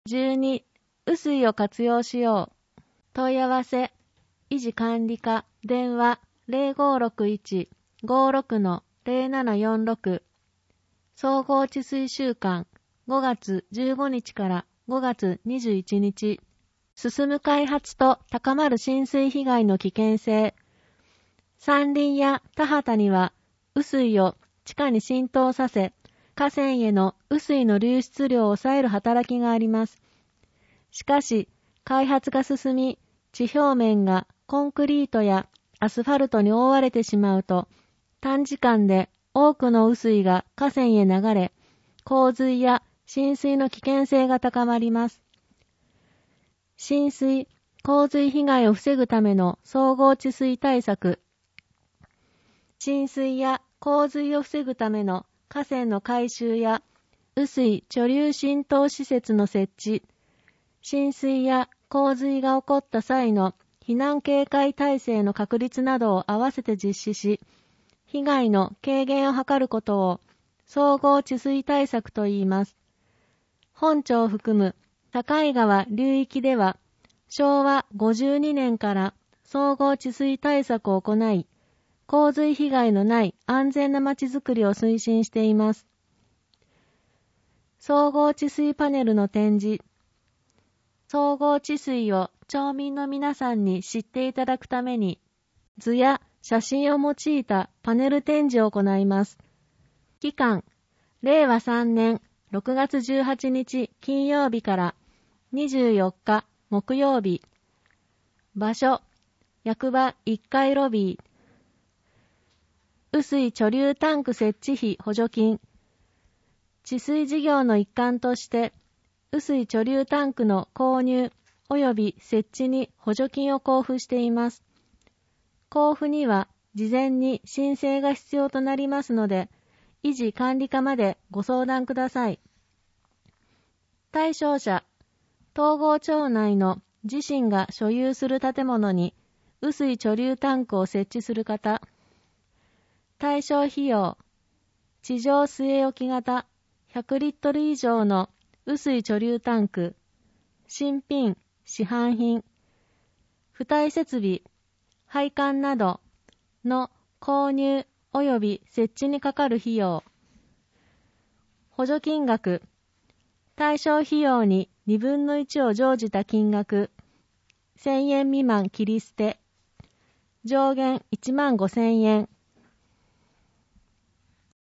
12、雨水を活用しよう。問い合わせ、維持管理課、電話 0561-56-0746。総合治水週間、5月15日から5月21日。進む開発と高まる浸水被害の危険性。山林や田畑には雨水を地下に浸透させ、河川への雨水の流出量を抑える働きがあります。しかし、開発が進み、地表面がコンクリートやアスファルトに覆われてしまうと、短時間で多くの雨水が河川へ流れ、洪水や浸水の危険性が高まります。浸水、洪水被害を防ぐための総合治水対策。浸水や洪水を防ぐための河川の改修や雨水貯留浸透施設の設置、浸水や洪水が起こった際の避難警戒体制の確立などを合わせて実施し、被害の軽減を図ることを総合治水対策と言います。本町を含む境川流域では昭和52年から総合治水対策を行い、洪水被害のない安全なまちづくりを推進しています。総合治水パネルの展示。総合治水を町民の皆さんに知っていただくために、図や写真を用いたパネル展示を行います。期間、令和3年6月18日金曜日から24日木曜日。場所、役場1階ロビー。雨水貯留タンク設置費補助金。治水事業の一環として、雨水貯留タンクの購入及び設置に補助金を交付しています。交付には事前に申請が必要となりますので、維持管理課までご相談ください。対象者、東郷町内の自身が所有する建物に雨水貯留タンクを設置する方。対象費用、地上据え置き型100リットル以上の雨水貯留タンク、新品、市販品、付帯設備、配管などの購入及び設置にかかる費用。補助金額、対象費用に2分の1を乗じた金額、1000円未満切り捨て、上限1万5000円。